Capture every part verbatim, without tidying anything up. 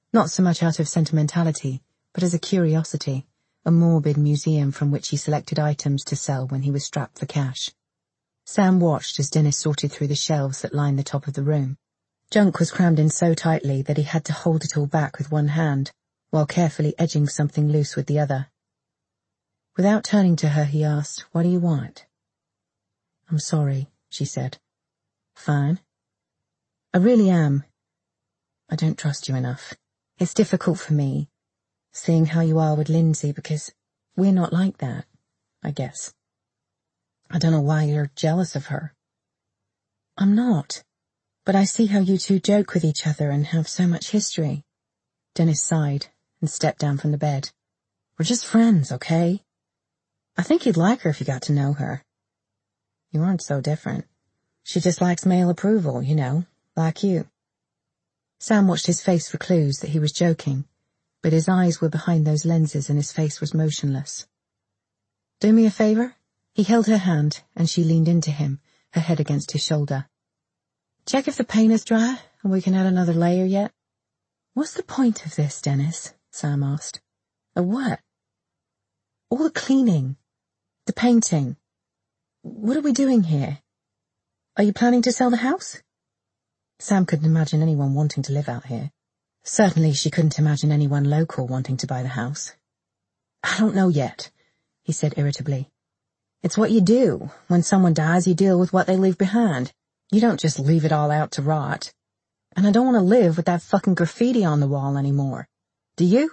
Not so much out of sentimentality, but as a curiosity, a morbid museum from which he selected items to sell when he was strapped for cash. Sam watched as Dennis sorted through the shelves that lined the top of the room. Junk was crammed in so tightly that he had to hold it all back with one hand, while carefully edging something loose with the other. Without turning to her, he asked, "What do you want?" "I'm sorry," she said. "Fine." "I really am. I don't trust you enough. It's difficult for me, seeing how you are with Lindsay, because we're not like that, I guess. I don't know why you're jealous of her." "I'm not, but I see how you two joke with each other and have so much history." Dennis sighed and stepped down from the bed. "We're just friends, okay? I think you'd like her if you got to know her. You aren't so different. She just likes male approval, you know, like you." Sam watched his face for clues that he was joking, but his eyes were behind those lenses and his face was motionless. "Do me a favor?" He held her hand, and she leaned into him, her head against his shoulder. "Check if the paint is dry, and we can add another layer yet." "What's the point of this, Dennis?" Sam asked. "Of what?" "All the cleaning. The painting. What are we doing here? Are you planning to sell the house?" Sam couldn't imagine anyone wanting to live out here. Certainly she couldn't imagine anyone local wanting to buy the house. "I don't know yet," he said irritably. "It's what you do. When someone dies, you deal with what they leave behind. You don't just leave it all out to rot. And I don't want to live with that fucking graffiti on the wall anymore. Do you?"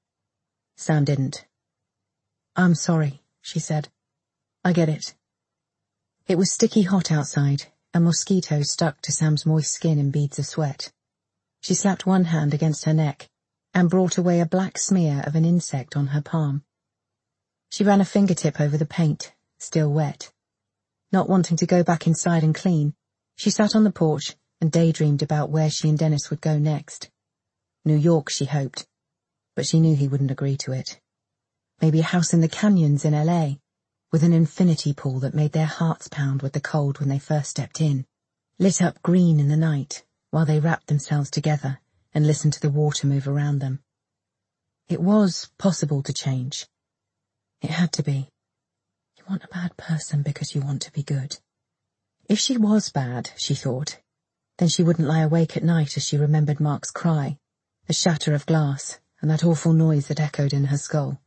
Sam didn't. "I'm sorry," she said. "I get it." It was sticky hot outside, and mosquitoes stuck to Sam's moist skin in beads of sweat. She slapped one hand against her neck and brought away a black smear of an insect on her palm. She ran a fingertip over the paint, still wet. Not wanting to go back inside and clean, she sat on the porch and daydreamed about where she and Dennis would go next. New York, she hoped, but she knew he wouldn't agree to it. Maybe a house in the canyons in L A, with an infinity pool that made their hearts pound with the cold when they first stepped in, lit up green in the night while they wrapped themselves together and listened to the water move around them. It was possible to change. It had to be. You want a bad person because you want to be good. If she was bad, she thought, then she wouldn't lie awake at night as she remembered Mark's cry, the shatter of glass, and that awful noise that echoed in her skull.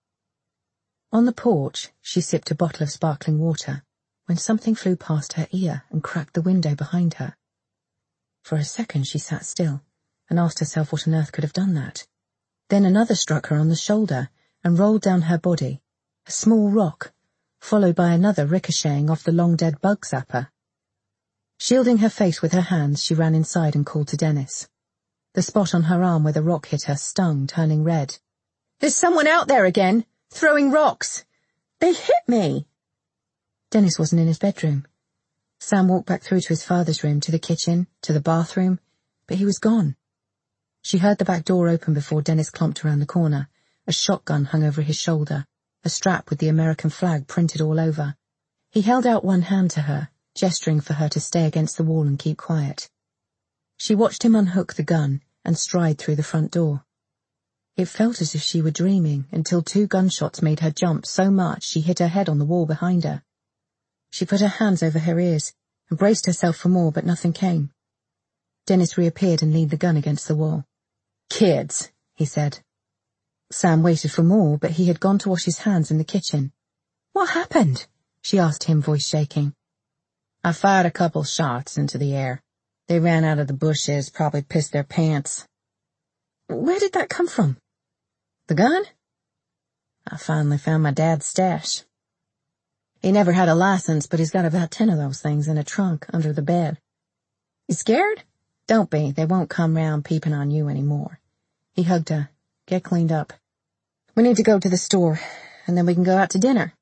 On the porch, she sipped a bottle of sparkling water when something flew past her ear and cracked the window behind her. For a second she sat still and asked herself what on earth could have done that. Then another struck her on the shoulder and rolled down her body, a small rock, followed by another ricocheting off the long-dead bug zapper. Shielding her face with her hands, she ran inside and called to Dennis. The spot on her arm where the rock hit her stung, turning red. "There's someone out there again! Throwing rocks! They hit me!" Dennis wasn't in his bedroom. Sam walked back through to his father's room, to the kitchen, to the bathroom, but he was gone. She heard the back door open before Dennis clomped around the corner, a shotgun hung over his shoulder, a strap with the American flag printed all over. He held out one hand to her, gesturing for her to stay against the wall and keep quiet. She watched him unhook the gun and stride through the front door. It felt as if she were dreaming until two gunshots made her jump so much she hit her head on the wall behind her. She put her hands over her ears and braced herself for more, but nothing came. Dennis reappeared and leaned the gun against the wall. "Kids," he said. Sam waited for more, but he had gone to wash his hands in the kitchen. "What happened?" she asked him, voice shaking. "I fired a couple shots into the air. They ran out of the bushes, probably pissed their pants." "Where did that come from?" "The gun? I finally found my dad's stash. He never had a license, but he's got about ten of those things in a trunk under the bed. You scared? Don't be. They won't come round peeping on you anymore." He hugged her. "Get cleaned up. We need to go to the store, and then we can go out to dinner."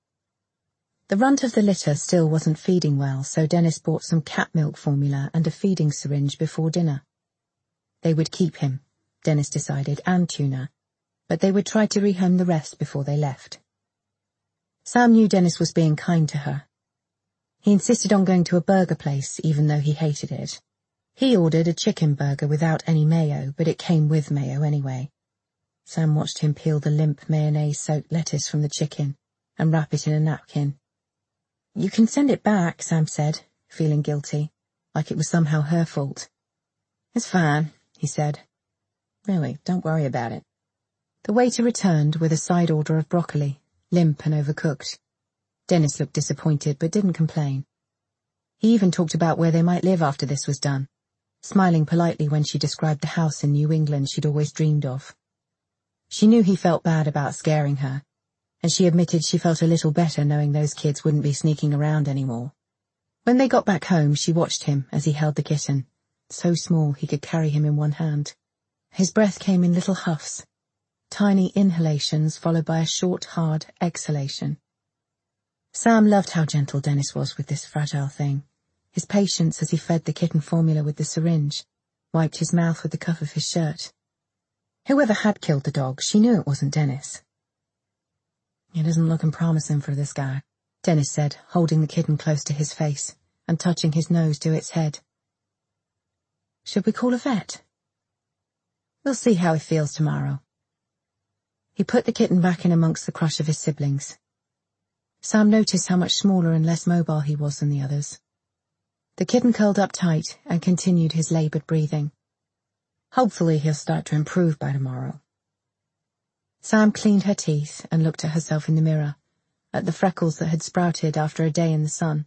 The runt of the litter still wasn't feeding well, so Dennis bought some cat milk formula and a feeding syringe before dinner. They would keep him, Dennis decided, and Tuna, but they would try to rehome the rest before they left. Sam knew Dennis was being kind to her. He insisted on going to a burger place, even though he hated it. He ordered a chicken burger without any mayo, but it came with mayo anyway. Sam watched him peel the limp mayonnaise-soaked lettuce from the chicken and wrap it in a napkin. "You can send it back," Sam said, feeling guilty, like it was somehow her fault. "It's fine," he said. "Really, don't worry about it." The waiter returned with a side order of broccoli, limp and overcooked. Dennis looked disappointed but didn't complain. He even talked about where they might live after this was done, smiling politely when she described the house in New England she'd always dreamed of. She knew he felt bad about scaring her, and she admitted she felt a little better knowing those kids wouldn't be sneaking around anymore. When they got back home, she watched him as he held the kitten, so small he could carry him in one hand. His breath came in little huffs, tiny inhalations followed by a short, hard exhalation. Sam loved how gentle Dennis was with this fragile thing, his patience as he fed the kitten formula with the syringe, wiped his mouth with the cuff of his shirt. Whoever had killed the dog, she knew it wasn't Dennis. "It isn't looking promising for this guy," Dennis said, holding the kitten close to his face and touching his nose to its head. "Should we call a vet?" "We'll see how he feels tomorrow." He put the kitten back in amongst the crush of his siblings. Sam noticed how much smaller and less mobile he was than the others. The kitten curled up tight and continued his laboured breathing. Hopefully he'll start to improve by tomorrow. Sam cleaned her teeth and looked at herself in the mirror, at the freckles that had sprouted after a day in the sun.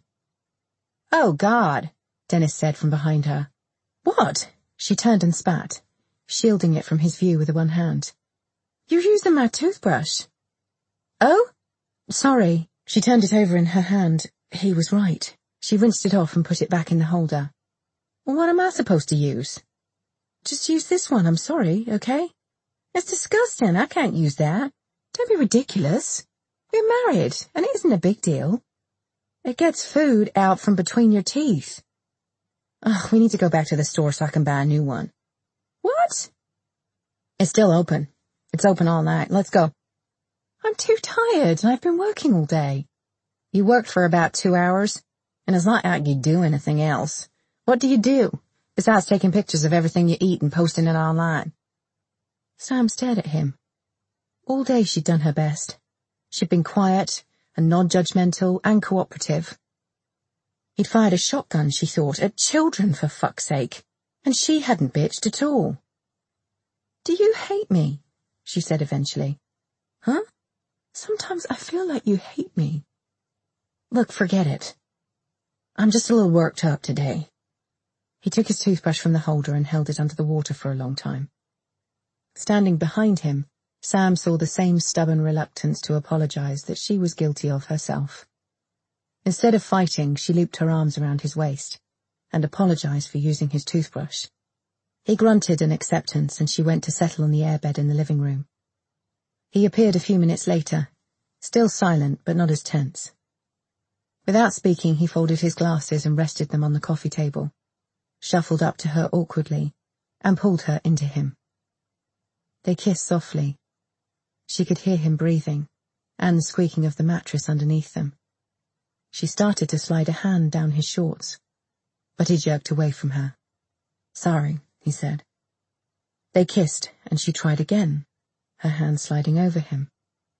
"Oh, God," Dennis said from behind her. "What?" She turned and spat, shielding it from his view with one hand. "You're using my toothbrush." "Oh? Sorry." She turned it over in her hand. He was right. She rinsed it off and put it back in the holder. "Well, what am I supposed to use?" "Just use this one, I'm sorry, okay?" "It's disgusting, I can't use that." "Don't be ridiculous. We're married, and it isn't a big deal. It gets food out from between your teeth." "Ugh, we need to go back to the store so I can buy a new one." "What?" "It's still open. It's open all night. Let's go." "I'm too tired, and I've been working all day." "You worked for about two hours, and it's not like you do anything else. What do you do, besides taking pictures of everything you eat and posting it online?" Sam stared at him. All day she'd done her best. She'd been quiet and non-judgmental and cooperative. He'd fired a shotgun, she thought, at children, for fuck's sake, and she hadn't bitched at all. "Do you hate me?" she said eventually. "Huh? Sometimes I feel like you hate me." "Look, forget it. I'm just a little worked up today." He took his toothbrush from the holder and held it under the water for a long time. Standing behind him, Sam saw the same stubborn reluctance to apologize that she was guilty of herself. Instead of fighting, she looped her arms around his waist and apologized for using his toothbrush. He grunted an acceptance, and she went to settle on the airbed in the living room. He appeared a few minutes later, still silent but not as tense. Without speaking, he folded his glasses and rested them on the coffee table, shuffled up to her awkwardly, and pulled her into him. They kissed softly. She could hear him breathing, and the squeaking of the mattress underneath them. She started to slide a hand down his shorts, but he jerked away from her. "Sorry," he said. They kissed, and she tried again, her hand sliding over him.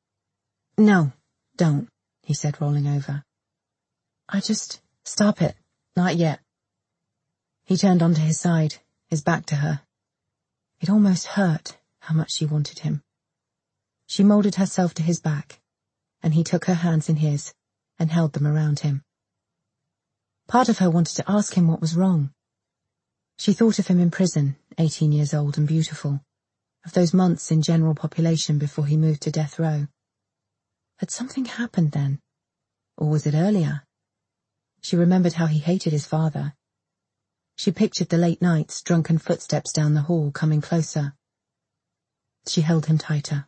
"No, don't," he said, rolling over. "I just... Stop it. Not yet." He turned onto his side, his back to her. It almost hurt how much she wanted him. She molded herself to his back, and he took her hands in his and held them around him. Part of her wanted to ask him what was wrong. She thought of him in prison, eighteen years old and beautiful, of those months in general population before he moved to death row. Had something happened then? Or was it earlier? She remembered how he hated his father. She pictured the late nights, drunken footsteps down the hall coming closer. She held him tighter.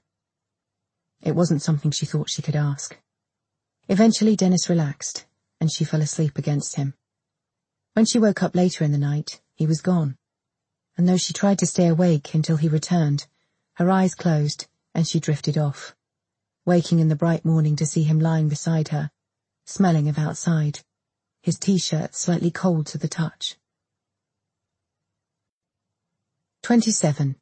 It wasn't something she thought she could ask. Eventually Dennis relaxed, and she fell asleep against him. When she woke up later in the night, he was gone, and though she tried to stay awake until he returned, her eyes closed and she drifted off, waking in the bright morning to see him lying beside her, smelling of outside, his t-shirt slightly cold to the touch. twenty-seven.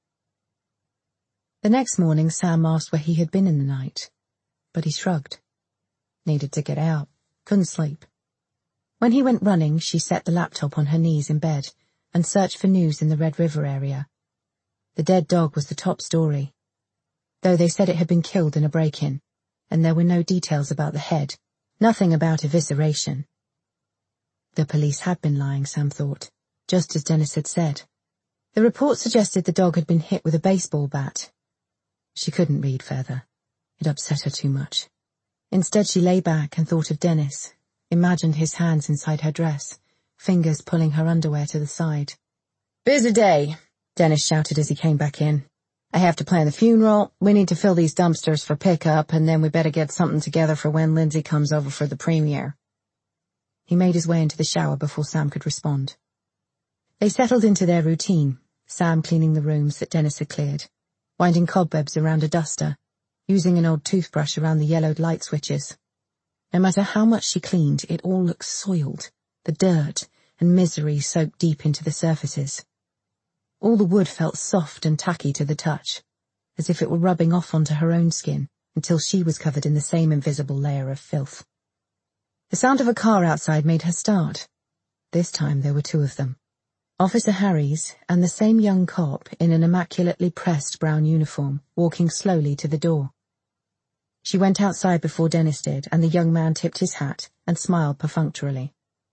The next morning Sam asked where he had been in the night, but he shrugged. Needed to get out. Couldn't sleep. When he went running, she set the laptop on her knees in bed and searched for news in the Red River area. The dead dog was the top story, though they said it had been killed in a break-in, and there were no details about the head, nothing about evisceration. The police had been lying, Sam thought, just as Dennis had said. The report suggested the dog had been hit with a baseball bat. She couldn't read further. It upset her too much. Instead she lay back and thought of Dennis, imagined his hands inside her dress, fingers pulling her underwear to the side. "Busy day," Dennis shouted as he came back in. "I have to plan the funeral, we need to fill these dumpsters for pickup, and then we better get something together for when Lindsay comes over for the premiere." He made his way into the shower before Sam could respond. They settled into their routine, Sam cleaning the rooms that Dennis had cleared, winding cobwebs around a duster, using an old toothbrush around the yellowed light switches. No matter how much she cleaned, it all looked soiled, the dirt and misery soaked deep into the surfaces. All the wood felt soft and tacky to the touch, as if it were rubbing off onto her own skin until she was covered in the same invisible layer of filth. The sound of a car outside made her start. This time there were two of them. Officer Harries and the same young cop in an immaculately pressed brown uniform, walking slowly to the door. She went outside before Dennis did, and the young man tipped his hat and smiled perfunctorily.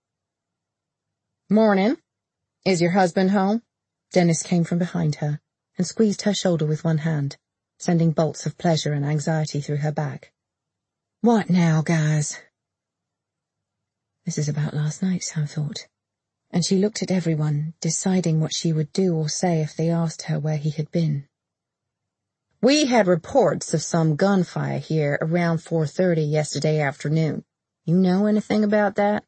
"Morning. Is your husband home?" Dennis came from behind her and squeezed her shoulder with one hand, sending bolts of pleasure and anxiety through her back. "What now, guys?" This is about last night, Sam thought, and she looked at everyone, deciding what she would do or say if they asked her where he had been. "We had reports of some gunfire here around four thirty yesterday afternoon. You know anything about that?"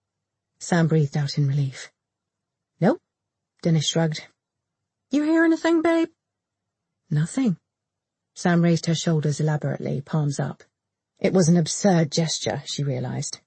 Sam breathed out in relief. "Nope," Dennis shrugged. "You hear anything, babe?" "Nothing." Sam raised her shoulders elaborately, palms up. It was an absurd gesture, she realized.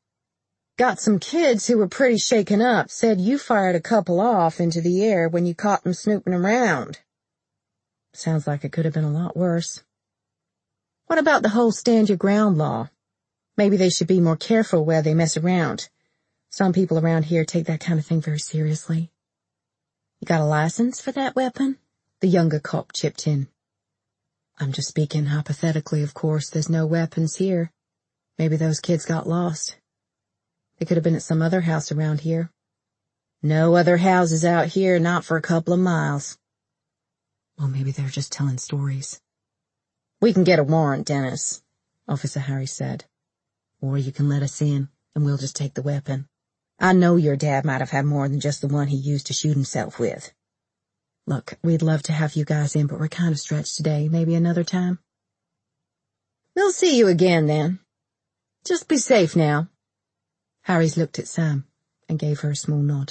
"Got some kids who were pretty shaken up, said you fired a couple off into the air when you caught them snooping around." "Sounds like it could have been a lot worse." "What about the whole stand your ground law? Maybe they should be more careful where they mess around. Some people around here take that kind of thing very seriously." "You got a license for that weapon?" the younger cop chipped in. "I'm just speaking hypothetically, of course. There's no weapons here. Maybe those kids got lost. They could have been at some other house around here." "No other houses out here, not for a couple of miles." "Well, maybe they're just telling stories." "We can get a warrant, Dennis," Officer Harry said. "Or you can let us in, and we'll just take the weapon. I know your dad might have had more than just the one he used to shoot himself with." "Look, we'd love to have you guys in, but we're kind of stretched today. Maybe another time?" "We'll see you again, then. Just be safe now." Harries looked at Sam and gave her a small nod.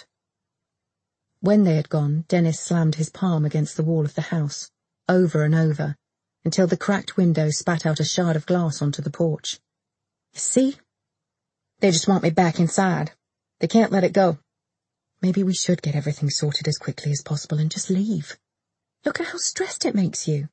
When they had gone, Dennis slammed his palm against the wall of the house, over and over, until the cracked window spat out a shard of glass onto the porch. "You see? They just want me back inside. They can't let it go. Maybe we should get everything sorted as quickly as possible and just leave. Look at how stressed it makes you."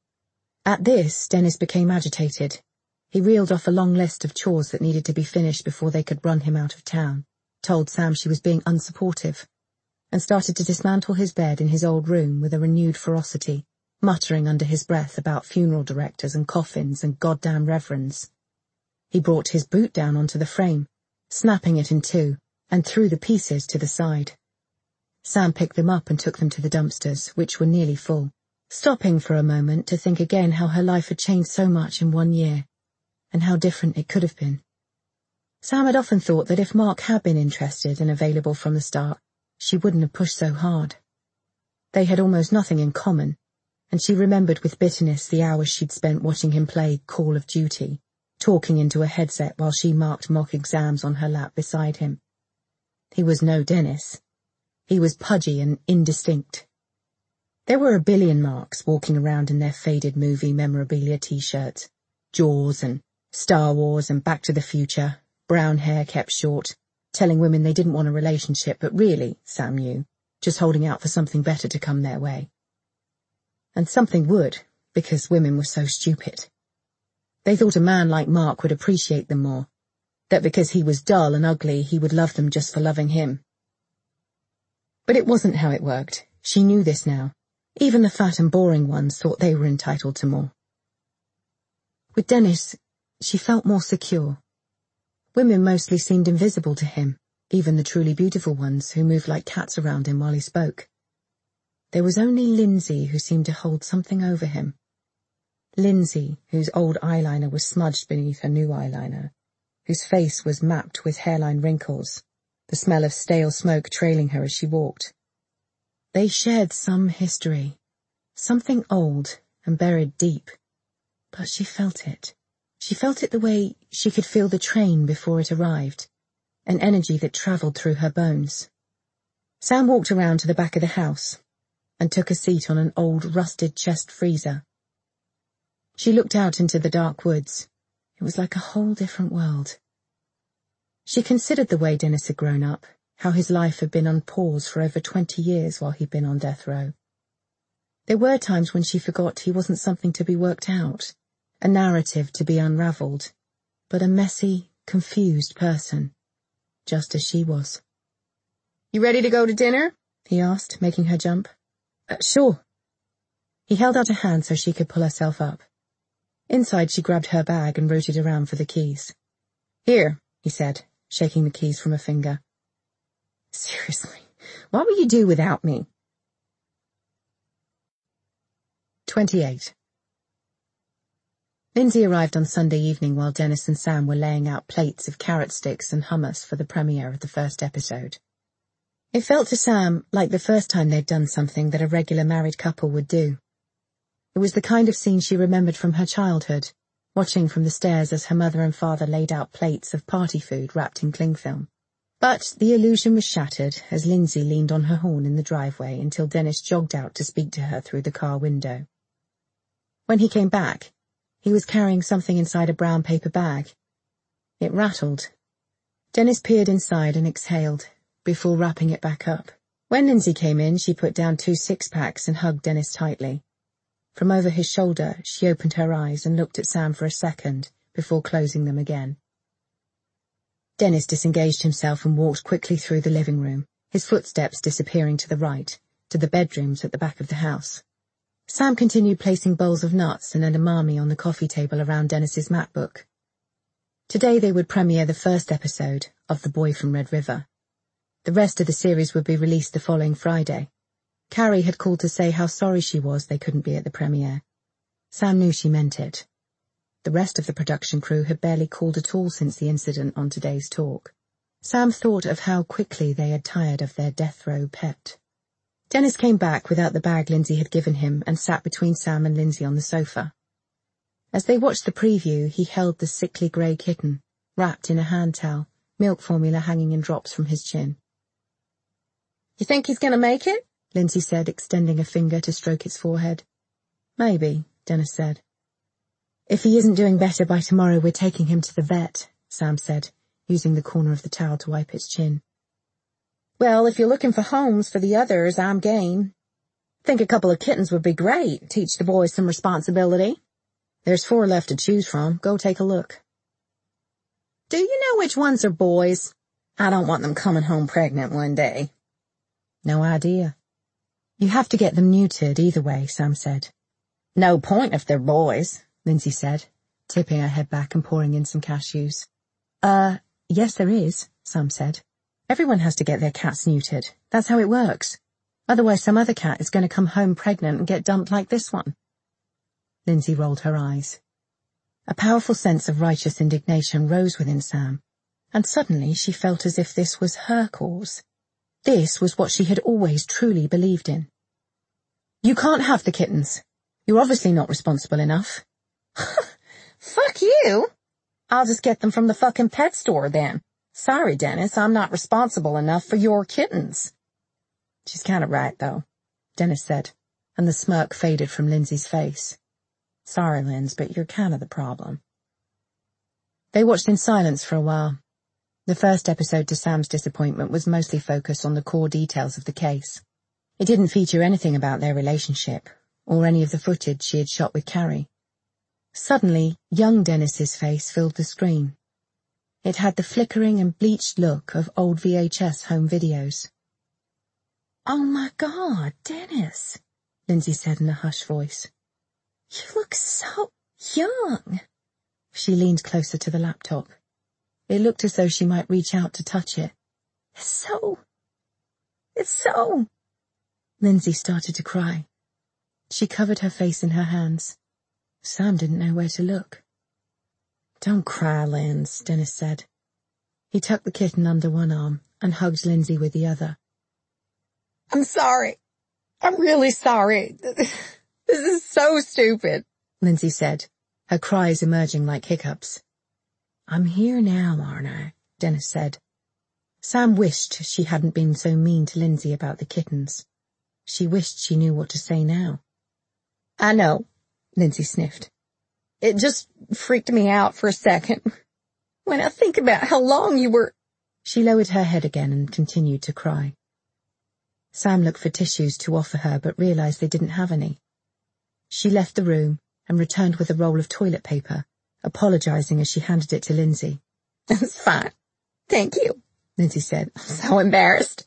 At this, Dennis became agitated. He reeled off a long list of chores that needed to be finished before they could run him out of town, told Sam she was being unsupportive, and started to dismantle his bed in his old room with a renewed ferocity, muttering under his breath about funeral directors and coffins and goddamn reverends. He brought his boot down onto the frame, snapping it in two, and threw the pieces to the side. Sam picked them up and took them to the dumpsters, which were nearly full, stopping for a moment to think again how her life had changed so much in one year, and how different it could have been. Sam had often thought that if Mark had been interested and available from the start, she wouldn't have pushed so hard. They had almost nothing in common, and she remembered with bitterness the hours she'd spent watching him play Call of Duty, talking into a headset while she marked mock exams on her lap beside him. He was no Dennis. He was pudgy and indistinct. There were a billion Marks walking around in their faded movie memorabilia t-shirts, Jaws and Star Wars and Back to the Future, brown hair kept short, telling women they didn't want a relationship, but really, Sam knew, just holding out for something better to come their way. And something would, because women were so stupid. They thought a man like Mark would appreciate them more, that because he was dull and ugly he would love them just for loving him. But it wasn't how it worked. She knew this now. Even the fat and boring ones thought they were entitled to more. With Dennis, she felt more secure. Women mostly seemed invisible to him, even the truly beautiful ones who moved like cats around him while he spoke. There was only Lindsay who seemed to hold something over him. Lindsay, whose old eyeliner was smudged beneath her new eyeliner, whose face was mapped with hairline wrinkles, the smell of stale smoke trailing her as she walked. They shared some history, something old and buried deep, but she felt it. She felt it the way she could feel the train before it arrived, an energy that travelled through her bones. Sam walked around to the back of the house and took a seat on an old rusted chest freezer. She looked out into the dark woods. It was like a whole different world. She considered the way Dennis had grown up, how his life had been on pause for over twenty years while he'd been on death row. There were times when she forgot he wasn't something to be worked out, a narrative to be unravelled, but a messy, confused person, just as she was. "You ready to go to dinner?" he asked, making her jump. Uh, sure. He held out a hand so she could pull herself up. Inside she grabbed her bag and rooted around for the keys. "Here," he said, shaking the keys from a finger. "Seriously, what will you do without me?" twenty-eight. Lindsay arrived on Sunday evening while Dennis and Sam were laying out plates of carrot sticks and hummus for the premiere of the first episode. It felt to Sam like the first time they'd done something that a regular married couple would do. It was the kind of scene she remembered from her childhood, watching from the stairs as her mother and father laid out plates of party food wrapped in cling film. But the illusion was shattered as Lindsay leaned on her horn in the driveway until Dennis jogged out to speak to her through the car window. When he came back, he was carrying something inside a brown paper bag. It rattled. Dennis peered inside and exhaled, before wrapping it back up. When Lindsay came in, she put down two six-packs and hugged Dennis tightly. From over his shoulder, she opened her eyes and looked at Sam for a second, before closing them again. Dennis disengaged himself and walked quickly through the living room, his footsteps disappearing to the right, to the bedrooms at the back of the house. Sam continued placing bowls of nuts and edamame on the coffee table around Dennis's MacBook. Today they would premiere the first episode of The Boy from Red River. The rest of the series would be released the following Friday. Carrie had called to say how sorry she was they couldn't be at the premiere. Sam knew she meant it. The rest of the production crew had barely called at all since the incident on today's talk. Sam thought of how quickly they had tired of their death row pet. Dennis came back without the bag Lindsay had given him and sat between Sam and Lindsay on the sofa. As they watched the preview, he held the sickly grey kitten, wrapped in a hand towel, milk formula hanging in drops from his chin. "You think he's going to make it?" Lindsay said, extending a finger to stroke its forehead. "Maybe," Dennis said. "If he isn't doing better by tomorrow, we're taking him to the vet," Sam said, using the corner of the towel to wipe its chin. "Well, if you're looking for homes for the others, I'm game. Think a couple of kittens would be great, teach the boys some responsibility. There's four left to choose from. Go take a look." "Do you know which ones are boys? I don't want them coming home pregnant one day." "No idea." "You have to get them neutered either way," Sam said. "No point if they're boys," Lindsay said, tipping her head back and pouring in some cashews. Uh, yes there is," Sam said. "Everyone has to get their cats neutered. That's how it works. Otherwise some other cat is going to come home pregnant and get dumped like this one." Lindsay rolled her eyes. A powerful sense of righteous indignation rose within Sam, and suddenly she felt as if this was her cause. This was what she had always truly believed in. "You can't have the kittens. You're obviously not responsible enough." "Fuck you! I'll just get them from the fucking pet store then. Sorry, Dennis, I'm not responsible enough for your kittens." "She's kind of right, though," Dennis said, and the smirk faded from Lindsay's face. "Sorry, Linz, but you're kind of the problem." They watched in silence for a while. The first episode, to Sam's disappointment, was mostly focused on the core details of the case. It didn't feature anything about their relationship, or any of the footage she had shot with Carrie. Suddenly, young Dennis's face filled the screen. It had the flickering and bleached look of old V H S home videos. "Oh my God, Dennis," Lindsay said in a hushed voice. "You look so young." She leaned closer to the laptop. It looked as though she might reach out to touch it. It's so... It's so... Lindsay started to cry. She covered her face in her hands. Sam didn't know where to look. "Don't cry, Linz," Dennis said. He tucked the kitten under one arm and hugged Lindsay with the other. "I'm sorry. I'm really sorry. This is so stupid," Lindsay said, her cries emerging like hiccups. "I'm here now, aren't I?" Dennis said. Sam wished she hadn't been so mean to Lindsay about the kittens. She wished she knew what to say now. "I know," Lindsay sniffed. "It just freaked me out for a second. When I think about how long you were—" She lowered her head again and continued to cry. Sam looked for tissues to offer her but realized they didn't have any. She left the room and returned with a roll of toilet paper, apologizing as she handed it to Lindsay. "It's fine. Thank you," Lindsay said. "I'm so embarrassed."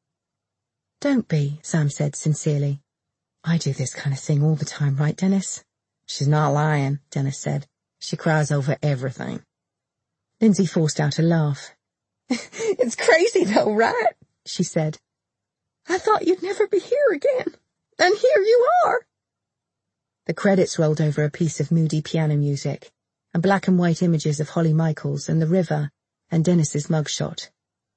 "Don't be," Sam said sincerely. "I do this kind of thing all the time, right, Dennis?" "She's not lying," Dennis said. "She cries over everything." Lindsay forced out a laugh. "It's crazy though, right?" she said. "I thought you'd never be here again. And here you are." The credits rolled over a piece of moody piano music, and black and white images of Holly Michaels and the river and Dennis's mugshot.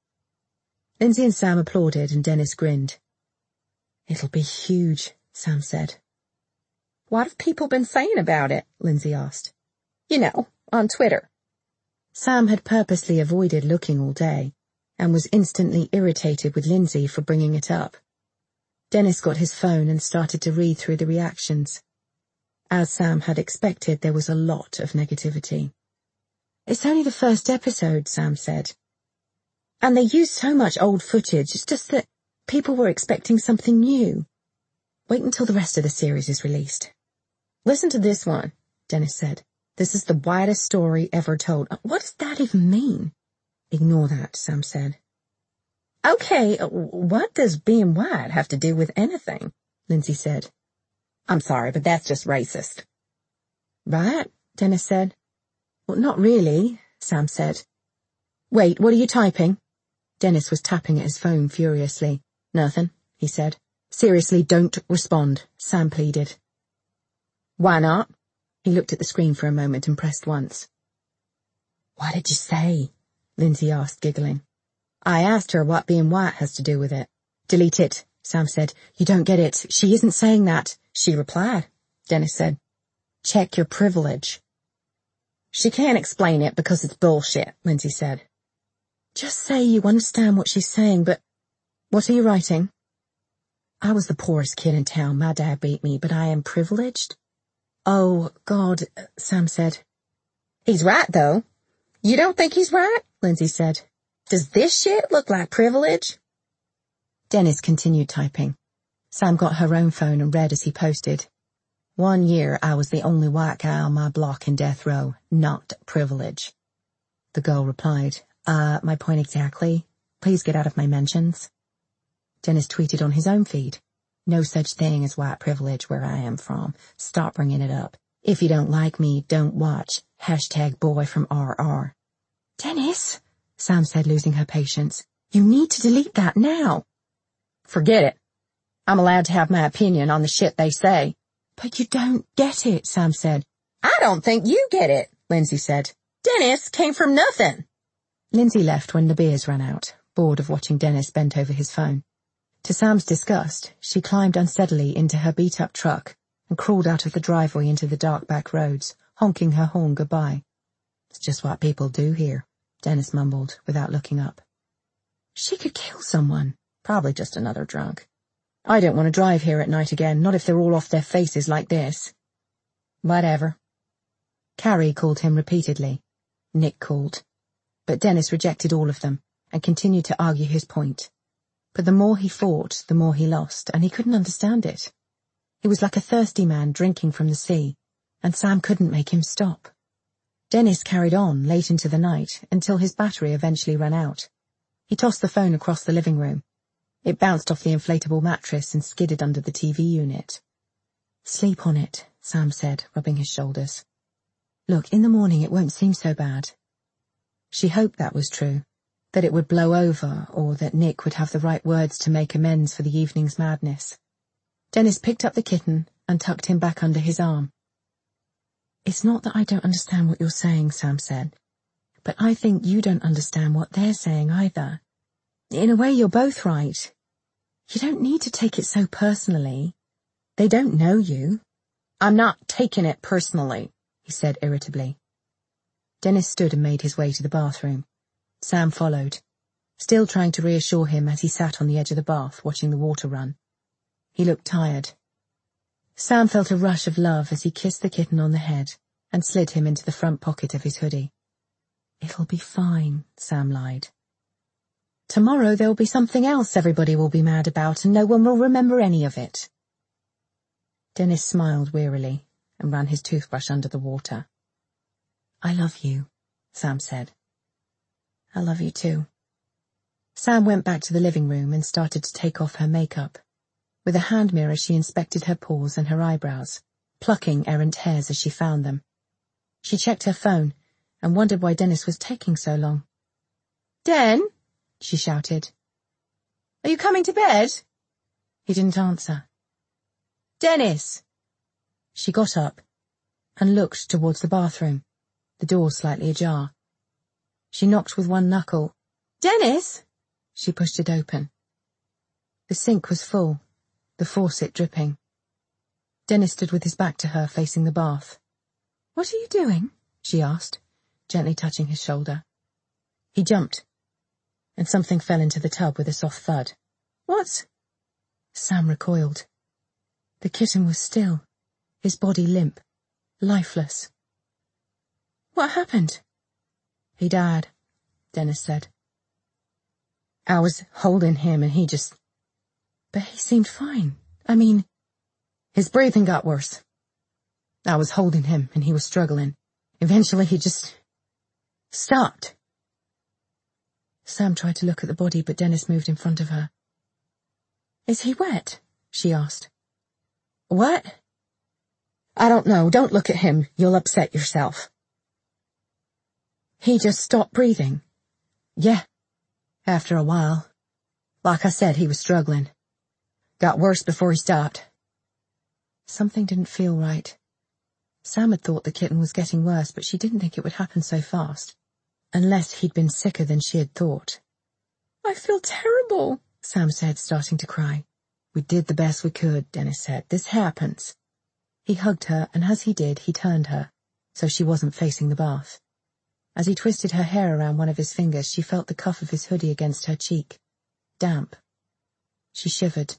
Lindsay and Sam applauded and Dennis grinned. "It'll be huge," Sam said. "What have people been saying about it?" Lindsay asked. "You know, on Twitter." Sam had purposely avoided looking all day, and was instantly irritated with Lindsay for bringing it up. Dennis got his phone and started to read through the reactions. As Sam had expected, there was a lot of negativity. "It's only the first episode," Sam said. "And they used so much old footage, it's just that people were expecting something new. Wait until the rest of the series is released." "Listen to this one," Dennis said. "This is the widest story ever told." "What does that even mean?" "Ignore that," Sam said. "Okay, what does being white have to do with anything?" Lindsay said. "I'm sorry, but that's just racist." "Right," Dennis said. "Well, not really," Sam said. "Wait, what are you typing?" Dennis was tapping at his phone furiously. "Nothing," he said. "Seriously, don't respond," Sam pleaded. "Why not?" He looked at the screen for a moment and pressed once. "What did you say?" Lindsay asked, giggling. "I asked her what being white has to do with it." "Delete it," Sam said. "You don't get it. She isn't saying that." "She replied," Dennis said. "Check your privilege." "She can't explain it because it's bullshit," Lindsay said. "Just say you understand what she's saying, but—" "What are you writing?" "I was the poorest kid in town. My dad beat me, but I am privileged." "Oh, God," Sam said. "He's right, though." "You don't think he's right?" Lindsay said. "Does this shit look like privilege?" Dennis continued typing. Sam got her own phone and read as he posted. "One year I was the only white guy on my block in death row. Not privilege." The girl replied, Uh, my point exactly. Please get out of my mentions." Dennis tweeted on his own feed. "No such thing as white privilege where I am from. Stop bringing it up. If you don't like me, don't watch. Hashtag boy from R R. "Dennis," Sam said, losing her patience. "You need to delete that now." "Forget it. I'm allowed to have my opinion on the shit they say." "But you don't get it," Sam said. "I don't think you get it," Lindsay said. "Dennis came from nothing." Lindsay left when the beers ran out, bored of watching Dennis bent over his phone. To Sam's disgust, she climbed unsteadily into her beat-up truck and crawled out of the driveway into the dark back roads, honking her horn goodbye. "It's just what people do here," Dennis mumbled, without looking up. "She could kill someone. Probably just another drunk. I don't want to drive here at night again, not if they're all off their faces like this." "Whatever." Carrie called him repeatedly. Nick called. But Dennis rejected all of them and continued to argue his point. But the more he fought, the more he lost, and he couldn't understand it. He was like a thirsty man drinking from the sea, and Sam couldn't make him stop. Dennis carried on late into the night until his battery eventually ran out. He tossed the phone across the living room. It bounced off the inflatable mattress and skidded under the T V unit. "Sleep on it," Sam said, rubbing his shoulders. "Look, in the morning it won't seem so bad." She hoped that was true, that it would blow over, or that Nick would have the right words to make amends for the evening's madness. Dennis picked up the kitten and tucked him back under his arm. "It's not that I don't understand what you're saying," Sam said, "but I think you don't understand what they're saying either. In a way, you're both right. You don't need to take it so personally. They don't know you." "I'm not taking it personally," he said irritably. Dennis stood and made his way to the bathroom. Sam followed, still trying to reassure him as he sat on the edge of the bath watching the water run. He looked tired. Sam felt a rush of love as he kissed the kitten on the head and slid him into the front pocket of his hoodie. "It'll be fine," Sam lied. "Tomorrow there'll be something else everybody will be mad about and no one will remember any of it." Dennis smiled wearily and ran his toothbrush under the water. "I love you," Sam said. "I love you too." Sam went back to the living room and started to take off her makeup. With a hand mirror she inspected her paws and her eyebrows, plucking errant hairs as she found them. She checked her phone and wondered why Dennis was taking so long. "Den," she shouted. "Are you coming to bed?" He didn't answer. "Dennis!" She got up and looked towards the bathroom, the door slightly ajar. She knocked with one knuckle. "Dennis!" She pushed it open. The sink was full, the faucet dripping. Dennis stood with his back to her, facing the bath. "What are you doing?" she asked, gently touching his shoulder. He jumped, and something fell into the tub with a soft thud. "What?" Sam recoiled. The kitten was still, his body limp, lifeless. "What happened?" "He died," Dennis said. "I was holding him and he just... But he seemed fine. I mean, his breathing got worse. I was holding him and he was struggling. Eventually he just... stopped." Sam tried to look at the body, but Dennis moved in front of her. "Is he wet?" she asked. "What?" "I don't know. Don't look at him. You'll upset yourself." "He just stopped breathing?" "Yeah. After a while. Like I said, he was struggling. Got worse before he stopped." Something didn't feel right. Sam had thought the kitten was getting worse, but she didn't think it would happen so fast. Unless he'd been sicker than she had thought. "I feel terrible," Sam said, starting to cry. "We did the best we could," Dennis said. "This happens." He hugged her, and as he did, he turned her, so she wasn't facing the bath. As he twisted her hair around one of his fingers, she felt the cuff of his hoodie against her cheek. Damp. She shivered.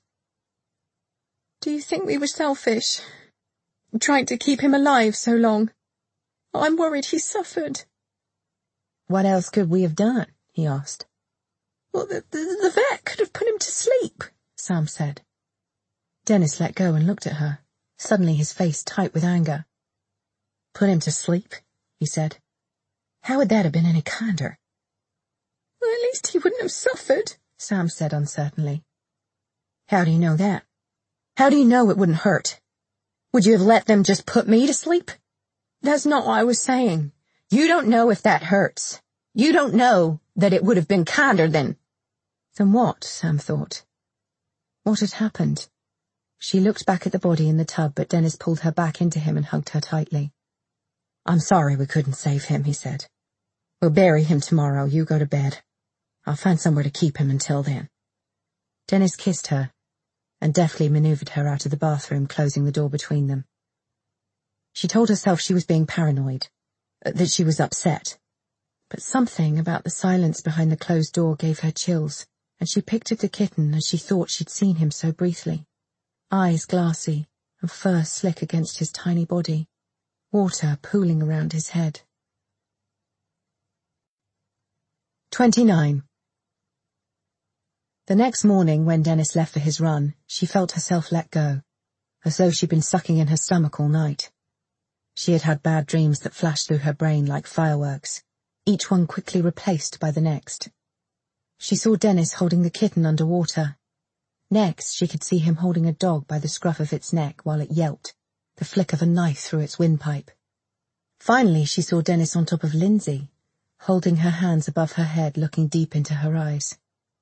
"Do you think we were selfish? Trying to keep him alive so long? I'm worried he suffered." "What else could we have done?" he asked. "Well, the, the, the vet could have put him to sleep," Sam said. Dennis let go and looked at her, suddenly his face tight with anger. "Put him to sleep?" he said. "How would that have been any kinder?" "Well, at least he wouldn't have suffered," Sam said uncertainly. "How do you know that? How do you know it wouldn't hurt? Would you have let them just put me to sleep?" "That's not what I was saying. You don't know if that hurts. You don't know that it would have been kinder than..." Then what, Sam thought? What had happened? She looked back at the body in the tub, but Dennis pulled her back into him and hugged her tightly. "I'm sorry we couldn't save him," he said. "We'll bury him tomorrow. You go to bed. I'll find somewhere to keep him until then." Dennis kissed her and deftly maneuvered her out of the bathroom, closing the door between them. She told herself she was being paranoid, that she was upset. But something about the silence behind the closed door gave her chills, and she pictured the kitten as she thought she'd seen him so briefly. Eyes glassy and fur slick against his tiny body, water pooling around his head. twenty-nine. The next morning, when Dennis left for his run, she felt herself let go, as though she'd been sucking in her stomach all night. She had had bad dreams that flashed through her brain like fireworks, each one quickly replaced by the next. She saw Dennis holding the kitten under water. Next, she could see him holding a dog by the scruff of its neck while it yelped, the flick of a knife through its windpipe. Finally, she saw Dennis on top of Lindsay, holding her hands above her head, looking deep into her eyes.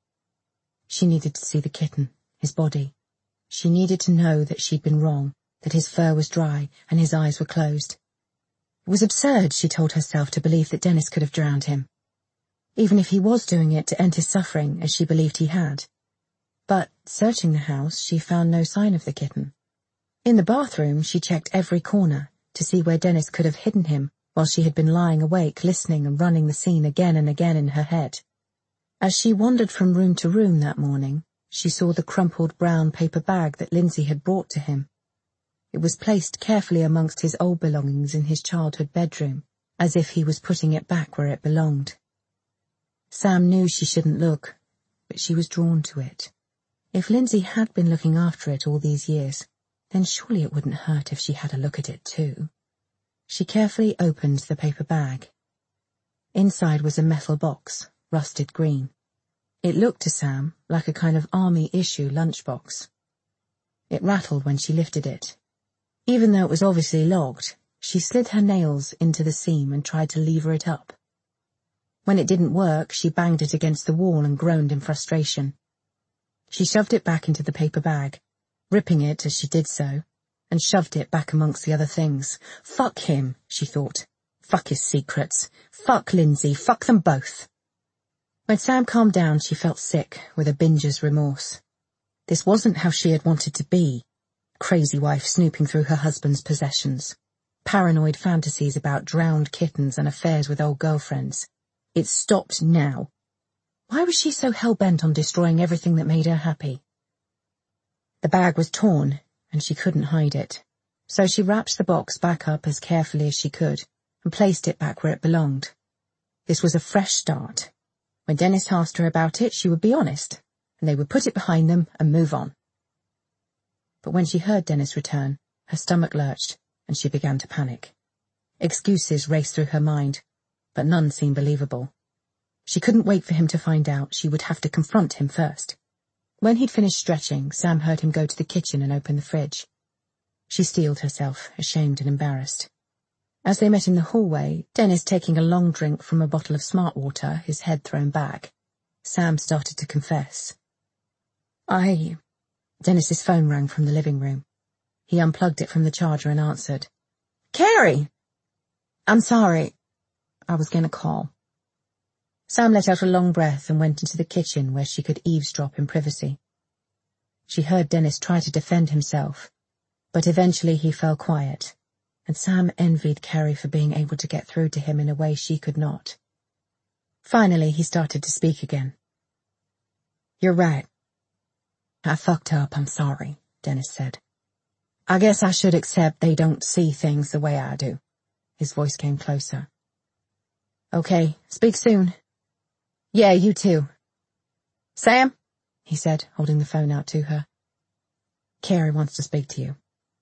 She needed to see the kitten, his body. She needed to know that she'd been wrong, that his fur was dry and his eyes were closed. It was absurd, she told herself, to believe that Dennis could have drowned him, even if he was doing it to end his suffering, as she believed he had. But, searching the house, she found no sign of the kitten. In the bathroom, she checked every corner to see where Dennis could have hidden him while she had been lying awake, listening and running the scene again and again in her head. As she wandered from room to room that morning, she saw the crumpled brown paper bag that Lindsay had brought to him. It was placed carefully amongst his old belongings in his childhood bedroom, as if he was putting it back where it belonged. Sam knew she shouldn't look, but she was drawn to it. If Lindsay had been looking after it all these years, then surely it wouldn't hurt if she had a look at it too. She carefully opened the paper bag. Inside was a metal box, rusted green. It looked to Sam like a kind of army-issue lunchbox. It rattled when she lifted it. Even though it was obviously locked, she slid her nails into the seam and tried to lever it up. When it didn't work, she banged it against the wall and groaned in frustration. She shoved it back into the paper bag, ripping it as she did so, and shoved it back amongst the other things. Fuck him, she thought. Fuck his secrets. Fuck Lindsay. Fuck them both. When Sam calmed down, she felt sick, with a binger's remorse. This wasn't how she had wanted to be. Crazy wife snooping through her husband's possessions. Paranoid fantasies about drowned kittens and affairs with old girlfriends. It stopped now. Why was she so hell-bent on destroying everything that made her happy? The bag was torn, and she couldn't hide it. So she wrapped the box back up as carefully as she could, and placed it back where it belonged. This was a fresh start. When Dennis asked her about it, she would be honest, and they would put it behind them and move on. But when she heard Dennis return, her stomach lurched, and she began to panic. Excuses raced through her mind, but none seemed believable. She couldn't wait for him to find out. She would have to confront him first. When he'd finished stretching, Sam heard him go to the kitchen and open the fridge. She steeled herself, ashamed and embarrassed. As they met in the hallway, Dennis taking a long drink from a bottle of smart water, his head thrown back, Sam started to confess. I... Dennis's phone rang from the living room. He unplugged it from the charger and answered. Carrie! I'm sorry. I was going to call. Sam let out a long breath and went into the kitchen where she could eavesdrop in privacy. She heard Dennis try to defend himself, but eventually he fell quiet, and Sam envied Carrie for being able to get through to him in a way she could not. Finally, he started to speak again. You're right. I fucked up, I'm sorry, Dennis said. I guess I should accept they don't see things the way I do. His voice came closer. Okay, speak soon. Yeah, you too. Sam, he said, holding the phone out to her. Carrie wants to speak to you.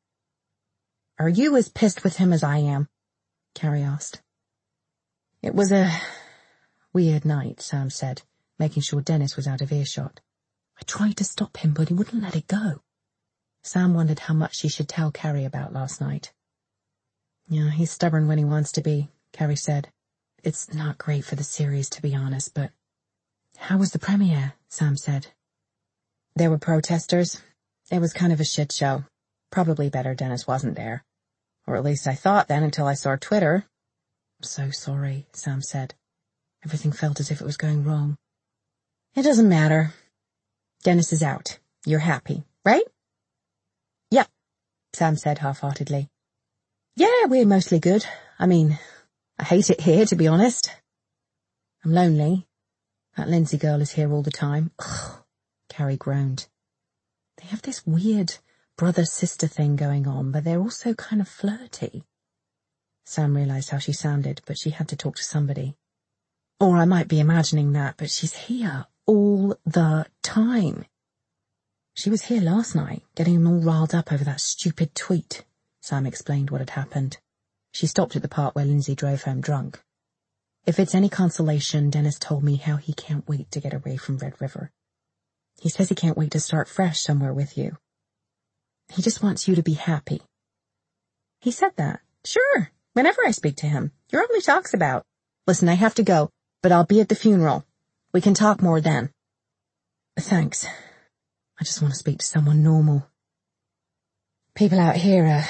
Are you as pissed with him as I am? Carrie asked. It was a weird night, Sam said, making sure Dennis was out of earshot. I tried to stop him, but he wouldn't let it go. Sam wondered how much she should tell Carrie about last night. Yeah, he's stubborn when he wants to be, Carrie said. It's not great for the series, to be honest, but... How was the premiere? Sam said. There were protesters. It was kind of a shit show. Probably better Dennis wasn't there. Or at least I thought then until I saw Twitter. I'm so sorry, Sam said. Everything felt as if it was going wrong. It doesn't matter. Dennis is out. You're happy, right? Yep, Sam said half-heartedly. Yeah, we're mostly good. I mean, I hate it here, to be honest. I'm lonely. That Lindsay girl is here all the time. Ugh, Carrie groaned. They have this weird brother-sister thing going on, but they're also kind of flirty. Sam realized how she sounded, but she had to talk to somebody. Or I might be imagining that, but she's here all the time. She was here last night, getting him all riled up over that stupid tweet. Sam explained what had happened. She stopped at the part where Lindsay drove home drunk. If it's any consolation, Dennis told me how he can't wait to get away from Red River. He says he can't wait to start fresh somewhere with you. He just wants you to be happy. He said that. Sure, whenever I speak to him. You're all he talks about. Listen, I have to go, but I'll be at the funeral. We can talk more then. Thanks. I just want to speak to someone normal. People out here, uh...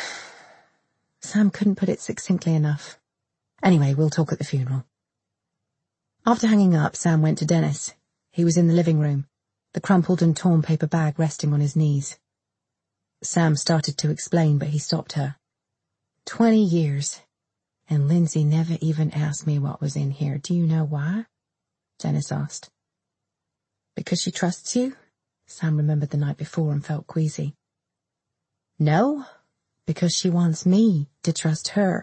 Sam couldn't put it succinctly enough. Anyway, we'll talk at the funeral. After hanging up, Sam went to Dennis. He was in the living room, the crumpled and torn paper bag resting on his knees. Sam started to explain, but he stopped her. Twenty years, and Lindsay never even asked me what was in here. Do you know why? Dennis asked. Because she trusts you? Sam remembered the night before and felt queasy. No, because she wants me to trust her.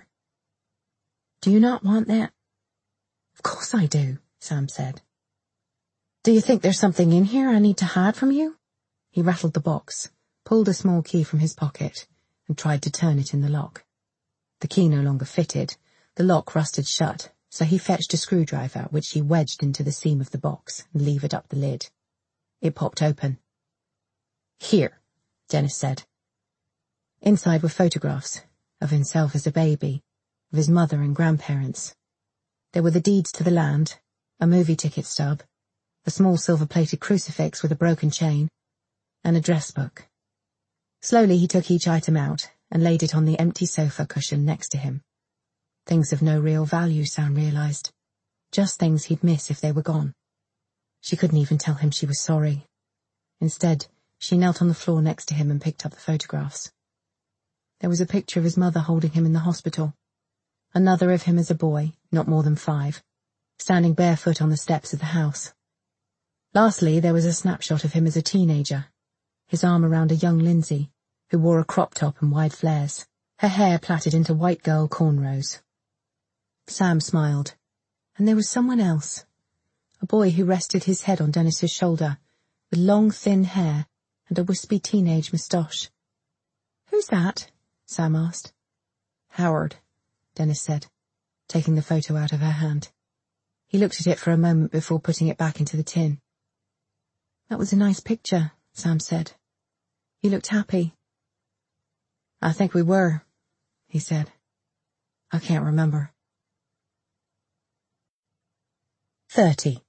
Do you not want that? Of course I do, Sam said. Do you think there's something in here I need to hide from you? He rattled the box, pulled a small key from his pocket, and tried to turn it in the lock. The key no longer fitted. The lock rusted shut, so he fetched a screwdriver, which he wedged into the seam of the box and levered up the lid. It popped open. Here, Dennis said. Inside were photographs of himself as a baby, of his mother and grandparents. There were the deeds to the land, a movie ticket stub, a small silver-plated crucifix with a broken chain, and a dress book. Slowly he took each item out and laid it on the empty sofa cushion next to him. Things of no real value, Sam realized. Just things he'd miss if they were gone. She couldn't even tell him she was sorry. Instead, she knelt on the floor next to him and picked up the photographs. There was a picture of his mother holding him in the hospital. Another of him as a boy, not more than five, standing barefoot on the steps of the house. Lastly, there was a snapshot of him as a teenager, his arm around a young Lindsay, who wore a crop top and wide flares, her hair plaited into white girl cornrows. Sam smiled, and there was someone else, a boy who rested his head on Dennis's shoulder, with long thin hair and a wispy teenage moustache. Who's that? Sam asked. Howard, Dennis said, taking the photo out of her hand. He looked at it for a moment before putting it back into the tin. That was a nice picture, Sam said. You looked happy. I think we were, he said. I can't remember. Thirty.